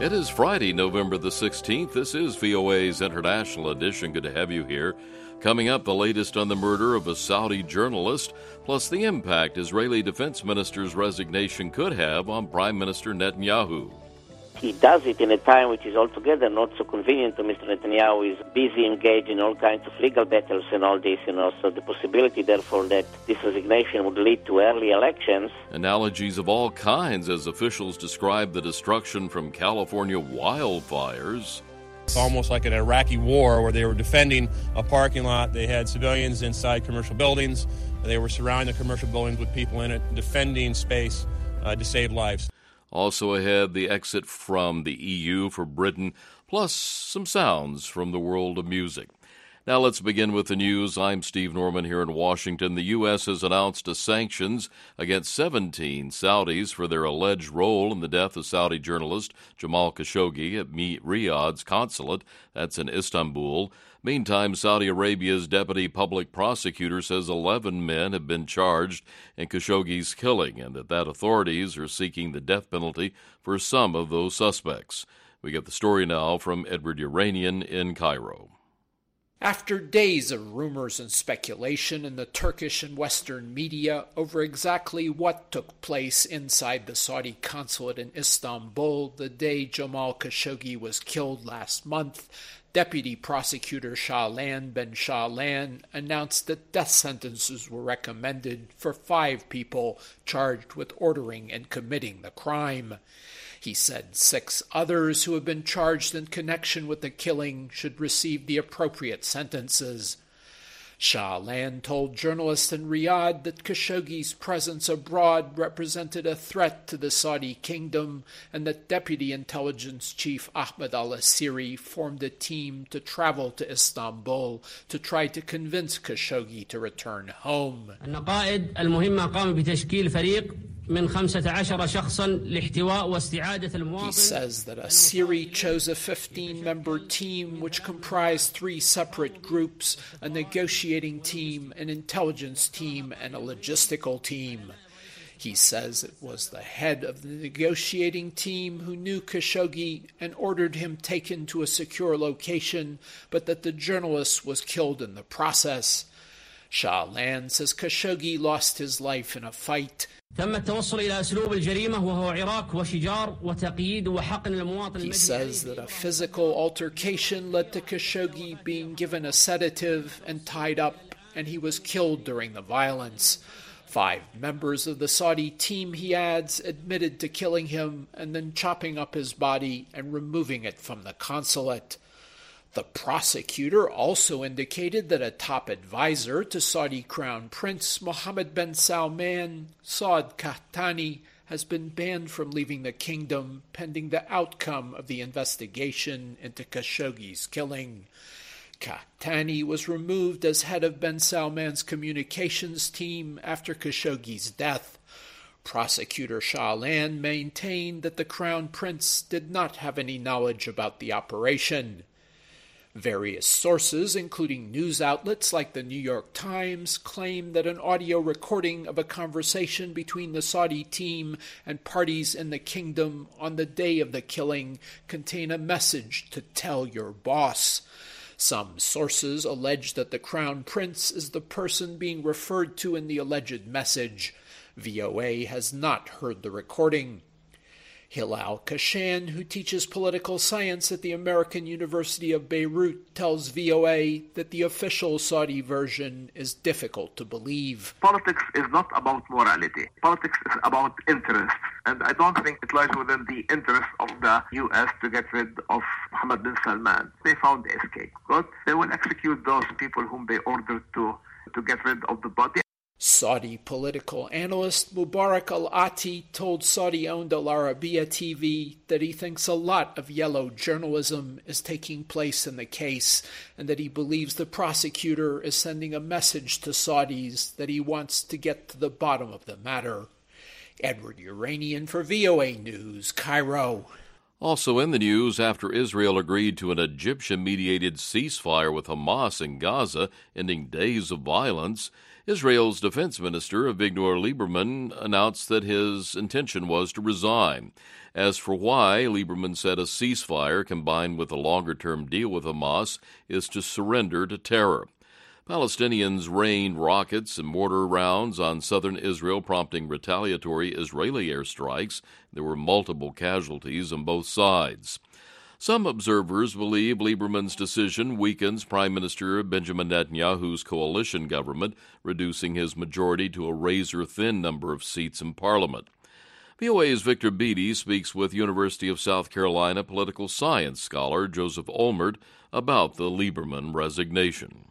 It is Friday, November the 16th. This is VOA's International Edition. Good to have you here. Coming up, the latest on the murder of a Saudi journalist, plus the impact Israeli defense minister's resignation could have on Prime Minister Netanyahu. He does it in a time which is altogether not so convenient to Mr. Netanyahu. He's busy engaged in all kinds of legal battles and all this, so the possibility, therefore, that this resignation would lead to early elections. Analogies of all kinds as officials describe the destruction from California wildfires. It's almost like an Iraqi war where they were defending a parking lot. They had civilians inside commercial buildings. They were surrounding the commercial buildings with people in it, defending space to save lives. Also ahead, the exit from the EU for Britain, plus some sounds from the world of music. Now let's begin with the news. I'm Steve Norman here in Washington. The U.S. has announced sanctions against 17 Saudis for their alleged role in the death of Saudi journalist Jamal Khashoggi at Riyadh's consulate. That's in Istanbul. Meantime, Saudi Arabia's deputy public prosecutor says 11 men have been charged in Khashoggi's killing and that authorities are seeking the death penalty for some of those suspects. We get the story now from Edward Uranian in Cairo. After days of rumors and speculation in the Turkish and Western media over exactly what took place inside the Saudi consulate in Istanbul the day Jamal Khashoggi was killed last month, Deputy Prosecutor Shahlan Ben Shahlan announced that death sentences were recommended for 5 people charged with ordering and committing the crime. He said 6 others who have been charged in connection with the killing should receive the appropriate sentences. Shahlan told journalists in Riyadh that Khashoggi's presence abroad represented a threat to the Saudi kingdom and that Deputy Intelligence Chief Ahmed al-Asiri formed a team to travel to Istanbul to try to convince Khashoggi to return home. He says that Asiri chose a 15-member team which comprised 3 separate groups, a negotiating team, an intelligence team, and a logistical team. He says it was the head of the negotiating team who knew Khashoggi and ordered him taken to a secure location, but that the journalist was killed in the process. Shahlan says Khashoggi lost his life in a fight. He says that a physical altercation led to Khashoggi being given a sedative and tied up, and he was killed during the violence. 5 members of the Saudi team, he adds, admitted to killing him and then chopping up his body and removing it from the consulate. The prosecutor also indicated that a top advisor to Saudi Crown Prince Mohammed bin Salman, Saud Qahtani, has been banned from leaving the kingdom pending the outcome of the investigation into Khashoggi's killing. Qahtani was removed as head of bin Salman's communications team after Khashoggi's death. Prosecutor Shahlan maintained that the Crown Prince did not have any knowledge about the operation. Various sources, including news outlets like the New York Times, claim that an audio recording of a conversation between the Saudi team and parties in the kingdom on the day of the killing contain a message to tell your boss. Some sources allege that the Crown Prince is the person being referred to in the alleged message. VOA has not heard the recording. Hilal Kashan, who teaches political science at the American University of Beirut, tells VOA that the official Saudi version is difficult to believe. Politics is not about morality. Politics is about interest. And I don't think it lies within the interest of the U.S. to get rid of Mohammed bin Salman. They found a scapegoat. They will execute those people whom they ordered to get rid of the body. Saudi political analyst Mubarak al-Ati told Saudi-owned Al Arabiya TV that he thinks a lot of yellow journalism is taking place in the case and that he believes the prosecutor is sending a message to Saudis that he wants to get to the bottom of the matter. Edward Uranian for VOA News, Cairo. Also in the news, after Israel agreed to an Egyptian-mediated ceasefire with Hamas in Gaza, ending days of violence, Israel's defense minister, Avigdor Lieberman, announced that his intention was to resign. As for why, Lieberman said a ceasefire combined with a longer-term deal with Hamas is to surrender to terror. Palestinians rained rockets and mortar rounds on southern Israel, prompting retaliatory Israeli airstrikes. There were multiple casualties on both sides. Some observers believe Lieberman's decision weakens Prime Minister Benjamin Netanyahu's coalition government, reducing his majority to a razor-thin number of seats in Parliament. VOA's Victor Beattie speaks with University of South Carolina political science scholar Joseph Olmert about the Lieberman resignation.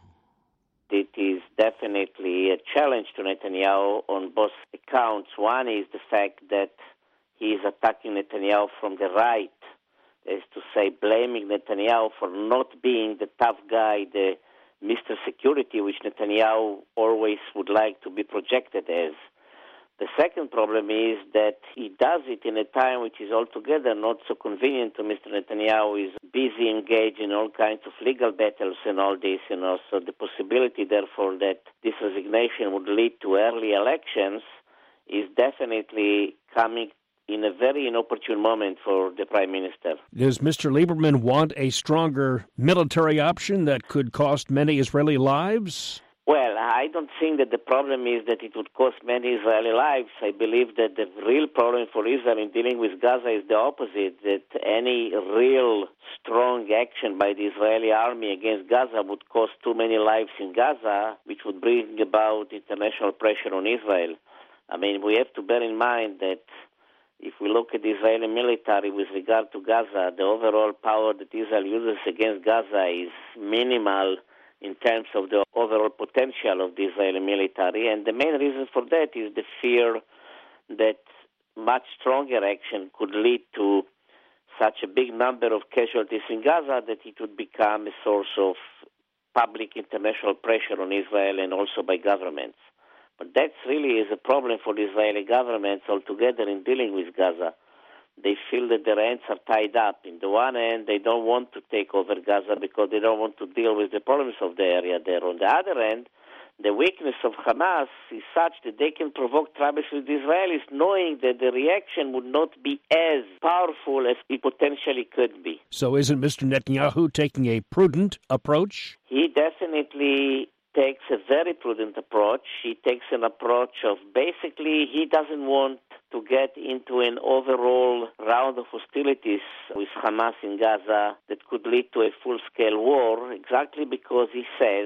It is definitely a challenge to Netanyahu on both accounts. One is the fact that he is attacking Netanyahu from the right, that is to say, blaming Netanyahu for not being the tough guy, the Mr. Security, which Netanyahu always would like to be projected as. The second problem is that he does it in a time which is altogether not so convenient to Mr. Netanyahu. He's busy engaged in all kinds of legal battles and all this, so the possibility, therefore, that this resignation would lead to early elections is definitely coming in a very inopportune moment for the Prime Minister. Does Mr. Lieberman want a stronger military option that could cost many Israeli lives? Well, I don't think that the problem is that it would cost many Israeli lives. I believe that the real problem for Israel in dealing with Gaza is the opposite, that any real strong action by the Israeli army against Gaza would cost too many lives in Gaza, which would bring about international pressure on Israel. I mean, we have to bear in mind that if we look at the Israeli military with regard to Gaza, the overall power that Israel uses against Gaza is minimal in terms of the overall potential of the Israeli military. And the main reason for that is the fear that much stronger action could lead to such a big number of casualties in Gaza that it would become a source of public international pressure on Israel and also by governments. But that really is a problem for the Israeli governments altogether in dealing with Gaza. They feel that their hands are tied up. In the one hand, they don't want to take over Gaza because they don't want to deal with the problems of the area there. On the other hand, the weakness of Hamas is such that they can provoke troubles with the Israelis, knowing that the reaction would not be as powerful as it potentially could be. So isn't Mr. Netanyahu taking a prudent approach? He definitely takes a very prudent approach. He takes an approach of basically he doesn't want to get into an overall round of hostilities with Hamas in Gaza that could lead to a full-scale war, exactly because he says,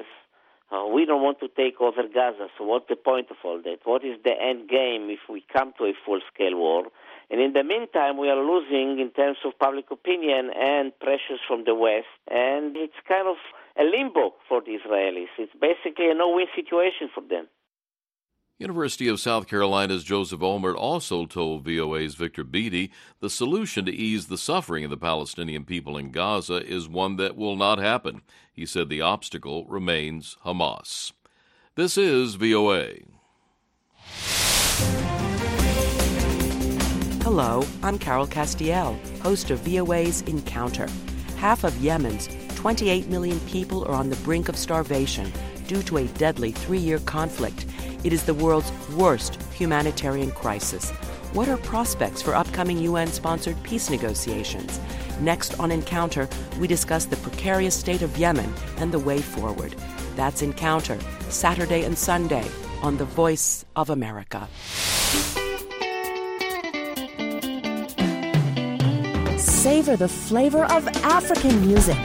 we don't want to take over Gaza, so what's the point of all that? What is the end game if we come to a full-scale war? And in the meantime, we are losing in terms of public opinion and pressures from the West, and it's kind of a limbo for the Israelis. It's basically a no-win situation for them. University of South Carolina's Joseph Olmert also told VOA's Victor Beattie the solution to ease the suffering of the Palestinian people in Gaza is one that will not happen. He said the obstacle remains Hamas. This is VOA. Hello, I'm Carol Castiel, host of VOA's Encounter. Half of Yemen's 28 million people are on the brink of starvation due to a deadly 3-year conflict. It is the world's worst humanitarian crisis. What are prospects for upcoming UN-sponsored peace negotiations? Next on Encounter, we discuss the precarious state of Yemen and the way forward. That's Encounter, Saturday and Sunday on The Voice of America. Savor the flavor of African music.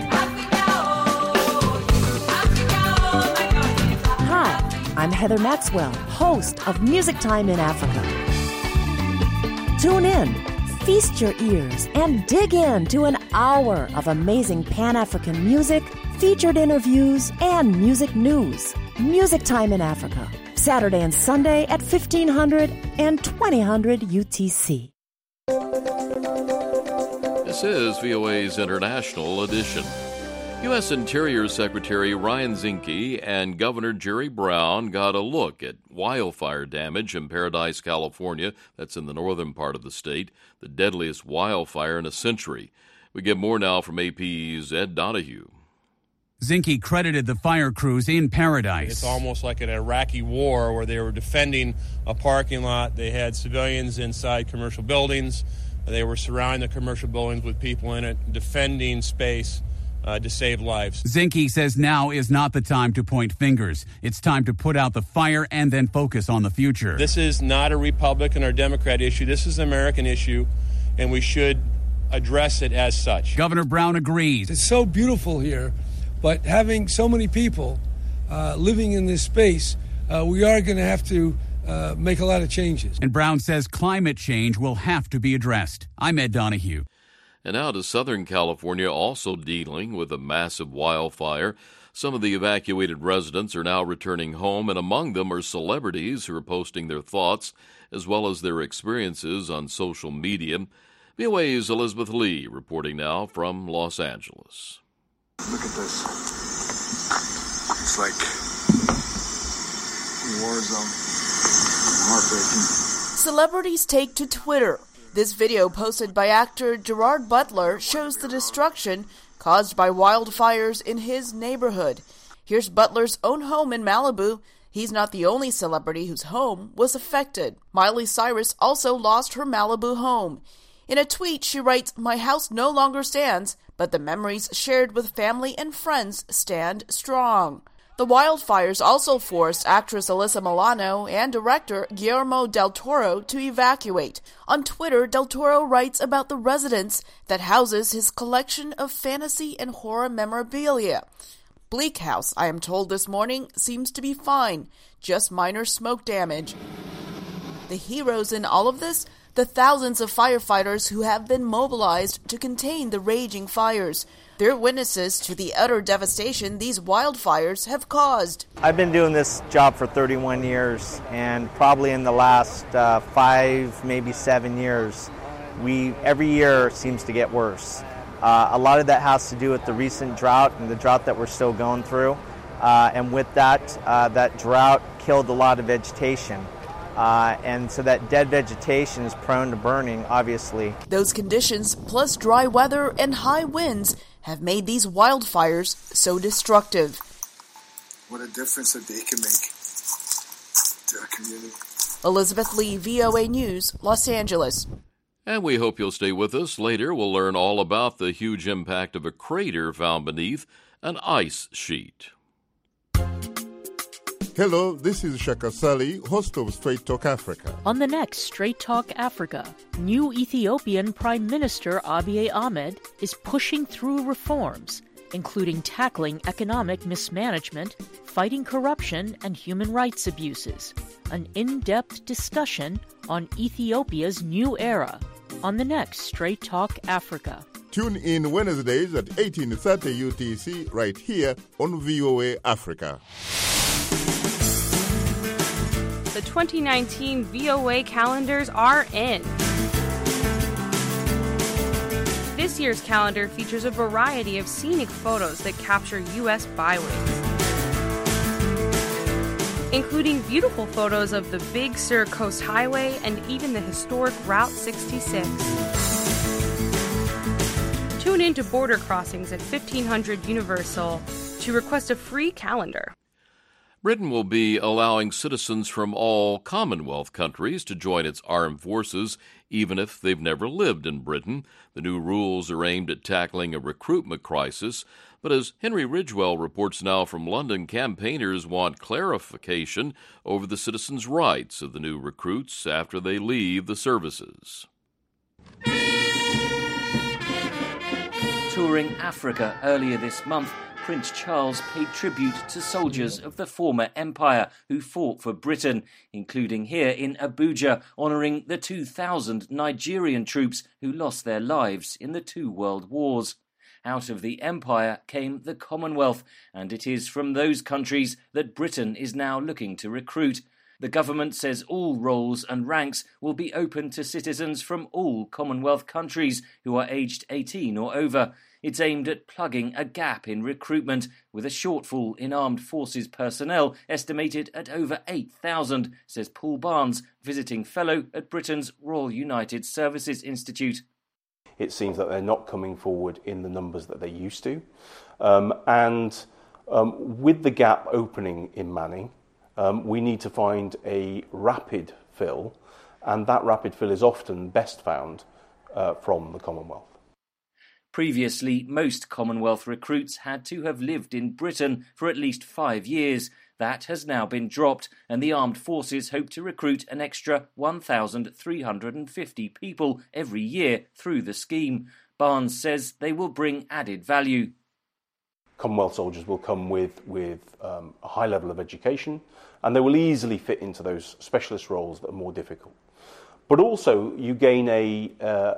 Hi, I'm Heather Maxwell, host of Music Time in Africa. Tune in, feast your ears, and dig into an hour of amazing Pan-African music, featured interviews, and music news. Music Time in Africa, Saturday and Sunday at 1500 and 2000 UTC. This is VOA's International Edition. U.S. Interior Secretary Ryan Zinke and Governor Jerry Brown got a look at wildfire damage in Paradise, California. That's in the northern part of the state, the deadliest wildfire in a century. We get more now from AP's Ed Donahue. Zinke credited the fire crews in Paradise. It's almost like an Iraqi war where they were defending a parking lot. They had civilians inside commercial buildings. They were surrounding the commercial buildings with people in it, defending space to save lives. Zinke says now is not the time to point fingers. It's time to put out the fire and then focus on the future. This is not a Republican or Democrat issue. This is an American issue, and we should address it as such. Governor Brown agrees. It's so beautiful here, but having so many people living in this space, we are going to have to make a lot of changes. And Brown says climate change will have to be addressed. I'm Ed Donahue. And now to Southern California, also dealing with a massive wildfire. Some of the evacuated residents are now returning home, and among them are celebrities who are posting their thoughts as well as their experiences on social media. VOA's Elizabeth Lee reporting now from Los Angeles. Look at this. It's like a war zone. Heartbreaking. Celebrities take to Twitter. This video posted by actor Gerard Butler shows the destruction caused by wildfires in his neighborhood. Here's Butler's own home in Malibu. He's not the only celebrity whose home was affected. Miley Cyrus also lost her Malibu home. In a tweet, she writes, "My house no longer stands, but the memories shared with family and friends stand strong." The wildfires also forced actress Alyssa Milano and director Guillermo del Toro to evacuate. On Twitter, del Toro writes about the residence that houses his collection of fantasy and horror memorabilia. Bleak House, I am told this morning, seems to be fine, just minor smoke damage. The heroes in all of this? The thousands of firefighters who have been mobilized to contain the raging fires. They're witnesses to the utter devastation these wildfires have caused. I've been doing this job for 31 years, and probably in the last 5, maybe 7 years, every year seems to get worse. A lot of that has to do with the recent drought and the drought that we're still going through. And with that, that drought killed a lot of vegetation. And so that dead vegetation is prone to burning, obviously. Those conditions, plus dry weather and high winds, have made these wildfires so destructive. What a difference that they can make to our community. Elizabeth Lee, VOA News, Los Angeles. And we hope you'll stay with us. Later, we'll learn all about the huge impact of a crater found beneath an ice sheet. Hello, this is Shaka Sali, host of Straight Talk Africa. On the next Straight Talk Africa, new Ethiopian Prime Minister Abiy Ahmed is pushing through reforms, including tackling economic mismanagement, fighting corruption and human rights abuses. An in-depth discussion on Ethiopia's new era on the next Straight Talk Africa. Tune in Wednesdays at 18:30 UTC right here on VOA Africa. The 2019 VOA calendars are in. This year's calendar features a variety of scenic photos that capture U.S. byways, including beautiful photos of the Big Sur Coast Highway and even the historic Route 66. Tune in to Border Crossings at 1500 Universal to request a free calendar. Britain will be allowing citizens from all Commonwealth countries to join its armed forces, even if they've never lived in Britain. The new rules are aimed at tackling a recruitment crisis. But as Henry Ridgewell reports now from London, campaigners want clarification over the citizens' rights of the new recruits after they leave the services. Touring Africa earlier this month, Prince Charles paid tribute to soldiers of the former empire who fought for Britain, including here in Abuja, honouring the 2,000 Nigerian troops who lost their lives in the 2 world wars. Out of the empire came the Commonwealth, and it is from those countries that Britain is now looking to recruit. The government says all roles and ranks will be open to citizens from all Commonwealth countries who are aged 18 or over. It's aimed at plugging a gap in recruitment, with a shortfall in armed forces personnel estimated at over 8,000, says Paul Barnes, visiting fellow at Britain's Royal United Services Institute. It seems that they're not coming forward in the numbers that they used to. With the gap opening in Manning, we need to find a rapid fill, and that rapid fill is often best found from the Commonwealth. Previously, most Commonwealth recruits had to have lived in Britain for at least 5 years. That has now been dropped, and the armed forces hope to recruit an extra 1,350 people every year through the scheme. Barnes says they will bring added value. Commonwealth soldiers will come with a high level of education, and they will easily fit into those specialist roles that are more difficult. But also, you gain a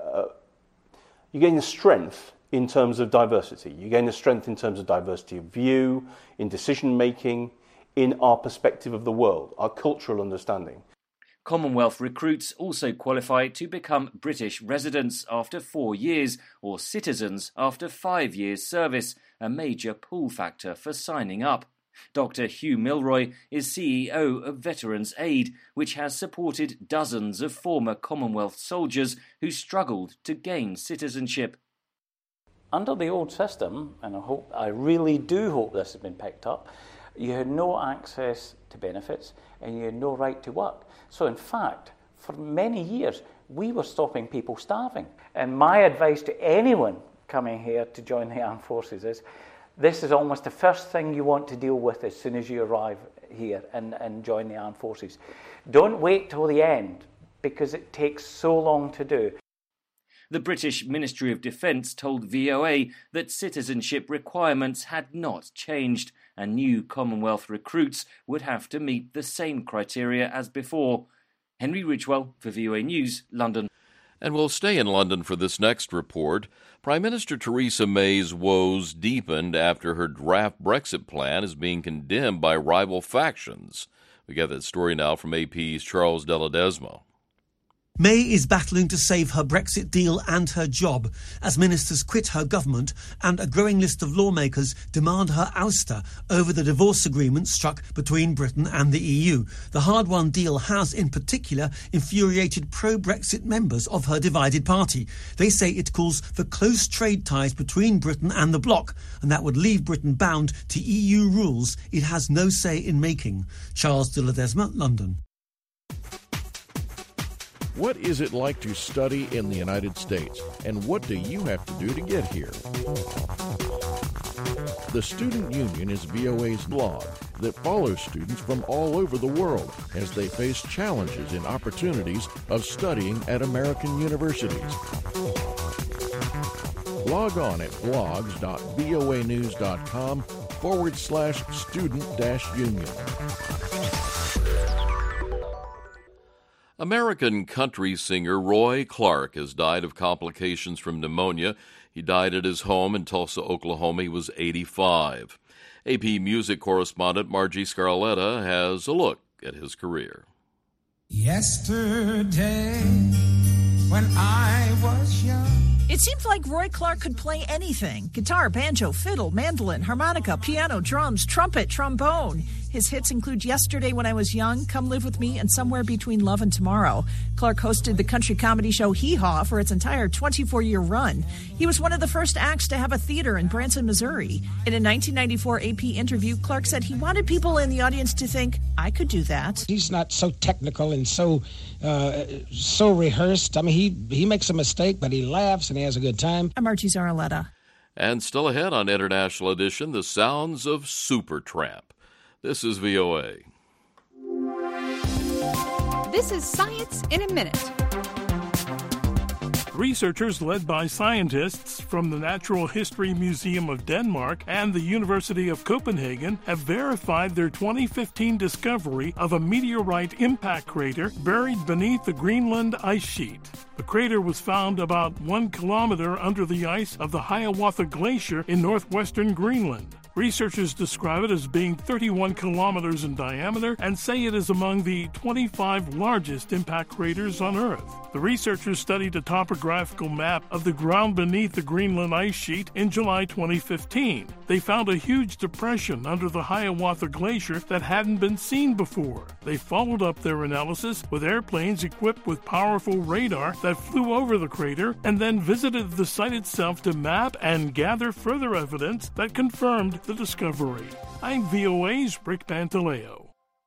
strength in terms of diversity. You gain a strength in terms of diversity of view, in decision making, in our perspective of the world, our cultural understanding. Commonwealth recruits also qualify to become British residents after 4 years, or citizens after 5 years' service, a major pull factor for signing up. Dr. Hugh Milroy is CEO of Veterans Aid, which has supported dozens of former Commonwealth soldiers who struggled to gain citizenship. Under the old system, and I really do hope this has been picked up, you had no access to benefits and you had no right to work. So in fact, for many years, we were stopping people starving. And my advice to anyone coming here to join the armed forces is, this is almost the first thing you want to deal with as soon as you arrive here and join the armed forces. Don't wait till the end, because it takes so long to do. The British Ministry of Defence told VOA that citizenship requirements had not changed, and new Commonwealth recruits would have to meet the same criteria as before. Henry Ridgewell for VOA News, London. And we'll stay in London for this next report. Prime Minister Theresa May's woes deepened after her draft Brexit plan is being condemned by rival factions. We get that story now from AP's Charles de Ledesma. May is battling to save her Brexit deal and her job as ministers quit her government and a growing list of lawmakers demand her ouster over the divorce agreement struck between Britain and the EU. The hard-won deal has, in particular, infuriated pro-Brexit members of her divided party. They say it calls for close trade ties between Britain and the bloc, and that would leave Britain bound to EU rules it has no say in making. Charles de Ledesma, London. What is it like to study in the United States, and what do you have to do to get here? The Student Union is VOA's blog that follows students from all over the world as they face challenges and opportunities of studying at American universities. Log on at blogs.voanews.com/student-union. American country singer Roy Clark has died of complications from pneumonia. He died at his home in Tulsa, Oklahoma. He was 85. AP music correspondent Margie Scarletta has a look at his career. Yesterday, when I was young. It seems like Roy Clark could play anything. Guitar, banjo, fiddle, mandolin, harmonica, piano, drums, trumpet, trombone. His hits include Yesterday When I Was Young, Come Live With Me, and Somewhere Between Love and Tomorrow. Clark hosted the country comedy show Hee Haw for its entire 24-year run. He was one of the first acts to have a theater in Branson, Missouri. In a 1994 AP interview, Clark said he wanted people in the audience to think, I could do that. He's not so technical and so rehearsed. I mean, he makes a mistake, but he laughs and he has a good time. I'm Margie Zaraletta. And still ahead on International Edition, the sounds of Supertramp. This is VOA. This is Science in a Minute. Researchers led by scientists from the Natural History Museum of Denmark and the University of Copenhagen have verified their 2015 discovery of a meteorite impact crater buried beneath the Greenland ice sheet. The crater was found about 1 kilometer under the ice of the Hiawatha Glacier in northwestern Greenland. Researchers describe it as being 31 kilometers in diameter and say it is among the 25 largest impact craters on Earth. The researchers studied a topographical map of the ground beneath the Greenland ice sheet in July 2015. They found a huge depression under the Hiawatha Glacier that hadn't been seen before. They followed up their analysis with airplanes equipped with powerful radar that flew over the crater and then visited the site itself to map and gather further evidence that confirmed the discovery. I'm VOA's Rick Pantaleo.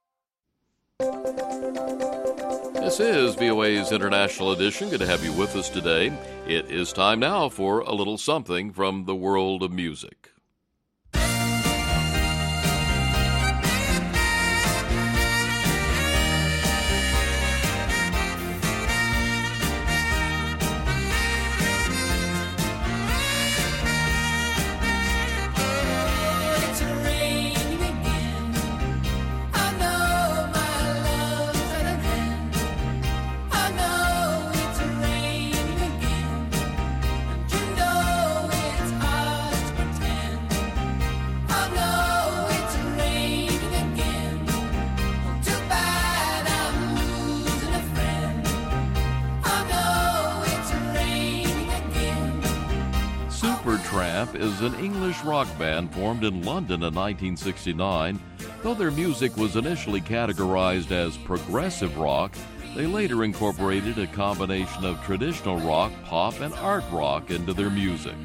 This is VOA's International Edition. Good to have you with us today. It is time now for a little something from the world of music. Supertramp is an English rock band formed in London in 1969. Though their music was initially categorized as progressive rock, they later incorporated a combination of traditional rock, pop, and art rock into their music.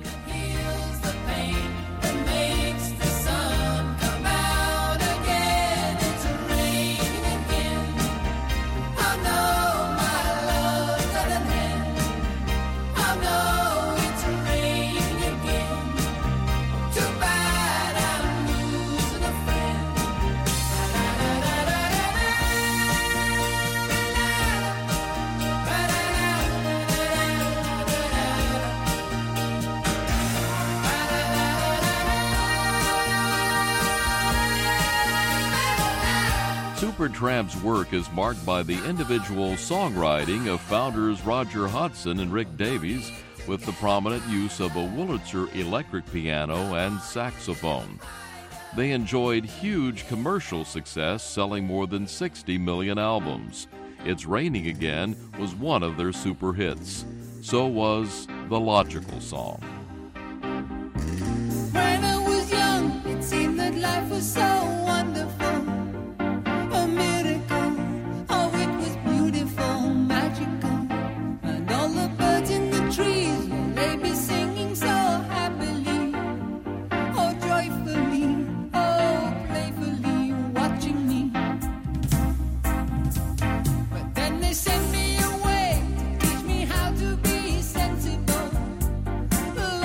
Supertramp's work is marked by the individual songwriting of founders Roger Hodgson and Rick Davies, with the prominent use of a Wurlitzer electric piano and saxophone. They enjoyed huge commercial success, selling more than 60 million albums. It's Raining Again was one of their super hits. So was The Logical Song. When I was young, it seemed that life was so wonderful. A miracle, oh, it was beautiful, magical. And all the birds in the trees, will they be singing so happily? Oh, joyfully, oh, playfully, watching me. But then they sent me away to teach me how to be sensible.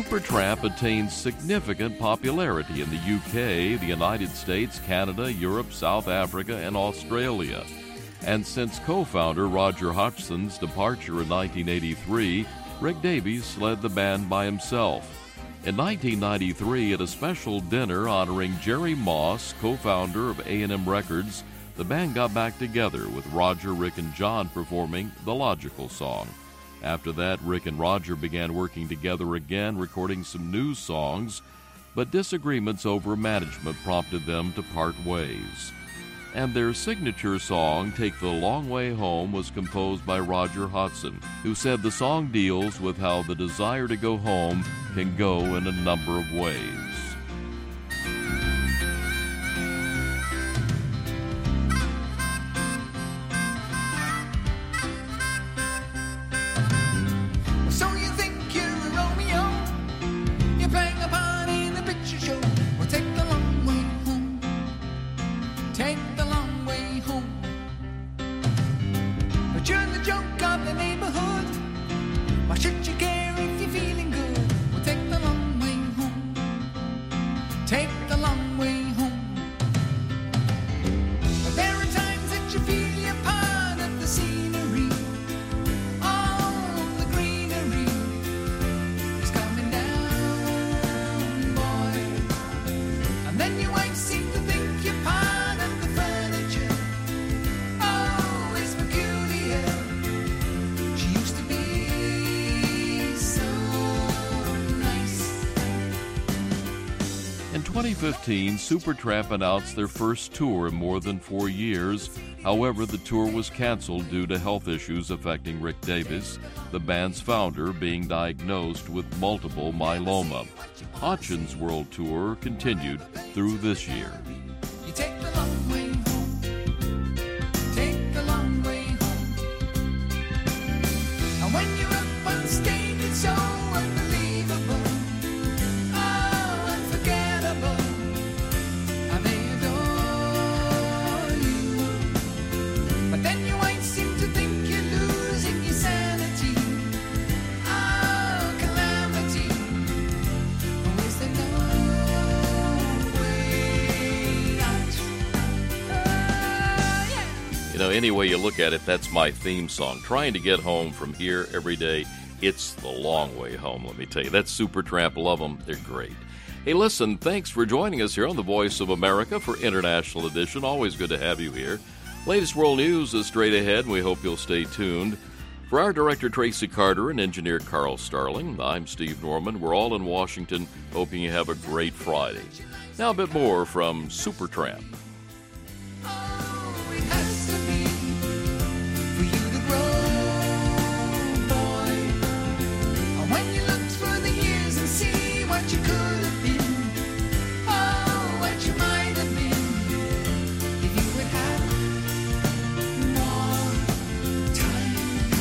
Supertramp attained significant popularity in the UK, the United States, Canada, Europe, South Africa, and Australia. And since co-founder Roger Hodgson's departure in 1983, Rick Davies led the band by himself. In 1993, at a special dinner honoring Jerry Moss, co-founder of A&M Records, the band got back together with Roger, Rick, and John performing The Logical Song. After that, Rick and Roger began working together again, recording some new songs, but disagreements over management prompted them to part ways. And their signature song, Take the Long Way Home, was composed by Roger Hodgson, who said the song deals with how the desire to go home can go in a number of ways. So you think you're a Romeo? You're playing a part in the picture show. Well, take the long way home. Take the long way home. But you're the joke of the neighborhood. Why should you care if you're feeling good? Well, take the long way home. Take the long way home. But there are times that you feel you're part of the scenery. All the greenery is coming down, boy. And then your wife seems to think you're part of the furniture. Oh, it's peculiar. She used to be so nice. In 2015, Supertramp announced their first tour in more than 4 years. However, the tour was canceled due to health issues affecting Rick Davies, the band's founder, being diagnosed with multiple myeloma. Hodgson's world tour continued through this year. You take the long way home. Take the long way home. And when you're up on stage, it's so unbelievable. Oh, unforgettable. How they adore you. But then your wife seems to think you're losing your sanity. Oh, calamity. Oh, is there no way out? Oh, yeah. You know, any way you look at it, that's my theme song. Trying to get home from here every day, it's the long way home, let me tell you. That's Supertramp. Love them. They're great. Hey, listen, thanks for joining us here on the Voice of America for International Edition. Always good to have you here. Latest world news is straight ahead, and we hope you'll stay tuned. For our director, Tracy Carter, and engineer Carl Starling, I'm Steve Norman. We're all in Washington, hoping you have a great Friday. Now a bit more from Supertramp. It has to be for you to grow, boy. And when you look through the years and see what you could have been, oh, what you might have been, if you had had more time.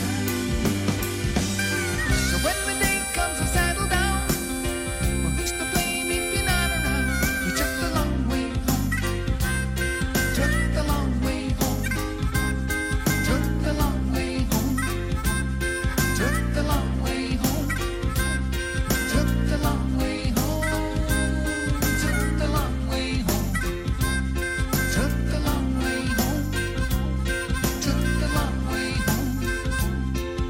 So when the day comes and settle down, well, who's to blame if you're not around? You took the long way home. Took the long way home. Took the long way home. Took the long way home. Took the long way home. Took the long way home. Took the long way home. Took the long way home.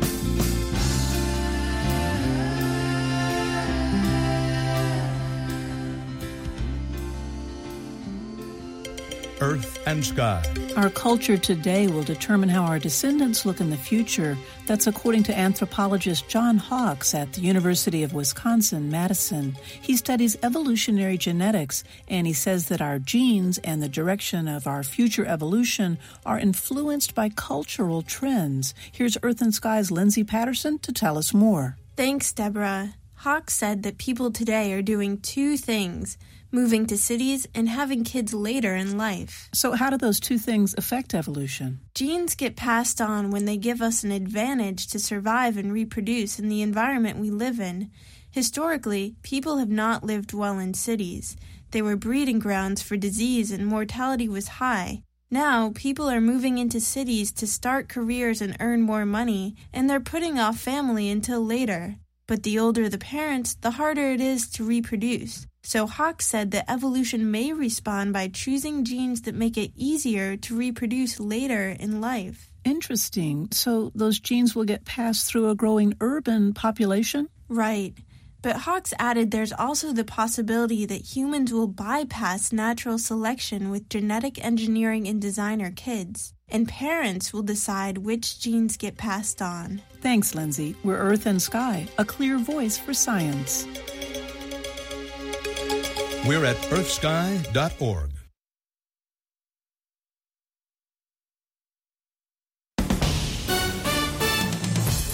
Earth and Sky. Our culture today will determine how our descendants look in the future. That's according to anthropologist John Hawks at the University of Wisconsin-Madison. He studies evolutionary genetics, and he says that our genes and the direction of our future evolution are influenced by cultural trends. Here's Earth and Sky's Lindsay Patterson to tell us more. Thanks, Deborah. Hawks said that people today are doing two things: moving to cities and having kids later in life. So how do those two things affect evolution? Genes get passed on when they give us an advantage to survive and reproduce in the environment we live in. Historically, people have not lived well in cities. They were breeding grounds for disease and mortality was high. Now, people are moving into cities to start careers and earn more money, and they're putting off family until later. But the older the parents, the harder it is to reproduce. So Hawk said that evolution may respond by choosing genes that make it easier to reproduce later in life. Interesting. So those genes will get passed through a growing urban population? Right. But Hawks added there's also the possibility that humans will bypass natural selection with genetic engineering and designer kids, and parents will decide which genes get passed on. Thanks, Lindsay. We're Earth and Sky, a clear voice for science. We're at earthsky.org.